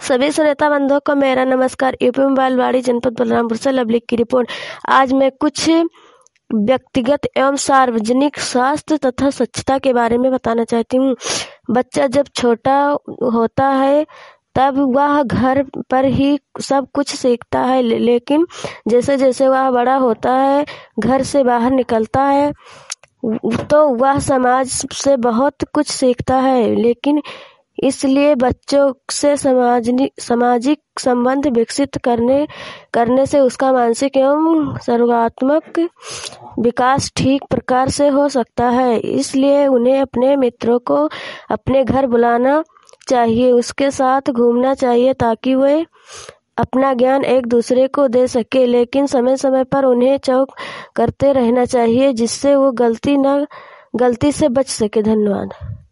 सभी श्रोता बंधुओं को मेरा नमस्कार। यूपी में बालवाड़ी जनपद बलरामपुर से लवली की रिपोर्ट। आज मैं कुछ व्यक्तिगत एवं सार्वजनिक स्वास्थ्य तथा स्वच्छता के बारे में बताना चाहती हूँ। बच्चा जब छोटा होता है तब वह घर पर ही सब कुछ सीखता है, लेकिन जैसे जैसे वह बड़ा होता है, घर से बाहर निकलता है, तो वह समाज से बहुत कुछ सीखता है। लेकिन इसलिए बच्चों से सामाजिक संबंध विकसित करने से उसका मानसिक एवं सर्वात्मक विकास ठीक प्रकार से हो सकता है। इसलिए उन्हें अपने मित्रों को अपने घर बुलाना चाहिए, उसके साथ घूमना चाहिए ताकि वे अपना ज्ञान एक दूसरे को दे सके। लेकिन समय समय पर उन्हें चौक करते रहना चाहिए, जिससे वो गलती से बच सके। धन्यवाद।